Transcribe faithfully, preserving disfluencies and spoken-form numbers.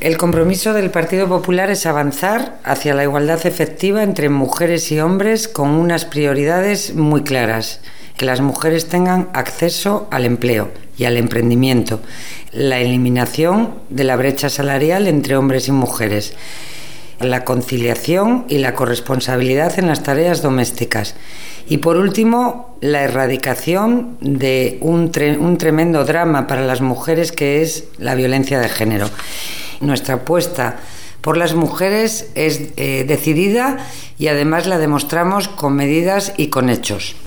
El compromiso del Partido Popular es avanzar hacia la igualdad efectiva entre mujeres y hombres con unas prioridades muy claras: que las mujeres tengan acceso al empleo y al emprendimiento, la eliminación de la brecha salarial entre hombres y mujeres, la conciliación y la corresponsabilidad en las tareas domésticas y, por último, la erradicación de un, tre- un tremendo drama para las mujeres, que es la violencia de género. Nuestra apuesta por las mujeres es eh, decidida, y además la demostramos con medidas y con hechos.